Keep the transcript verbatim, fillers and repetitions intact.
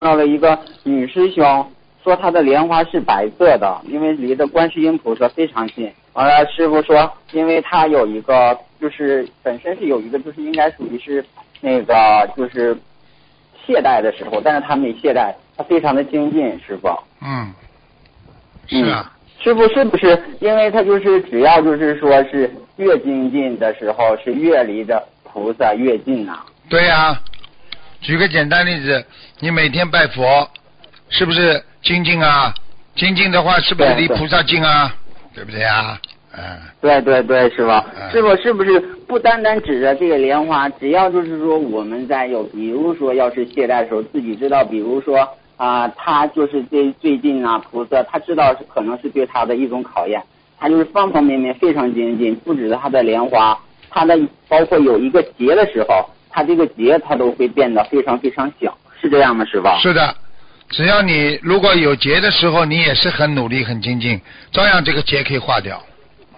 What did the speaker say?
到了一个女师兄，说她的莲花是白色的，因为离的观世音菩萨非常近。完了，师傅说，因为她有一个，就是本身是有一个，就是应该属于是那个就是懈怠的时候，但是她没懈怠，她非常的精进，师傅。 嗯，是啊。 嗯师傅是不是因为他就是只要就是说是越精进的时候，是越离着菩萨越近啊？ 对呀、啊，举个简单例子，你每天拜佛，是不是精进啊？精进的话，是不是离菩萨近啊？对不对啊？嗯。 对对对，师傅， 嗯、 师傅是不是不单单指着这个莲花，只要就是说我们在有，比如说要是懈怠的时候，自己知道，比如说。啊、呃，他就是最最近啊，菩萨他知道是可能是对他的一种考验，他就是方方面面非常精进，不止他的莲花，他的包括有一个结的时候，他这个结他都会变得非常非常小，是这样吗，师傅？ 是的，只要你如果有结的时候，你也是很努力很精进，照样这个结可以化掉。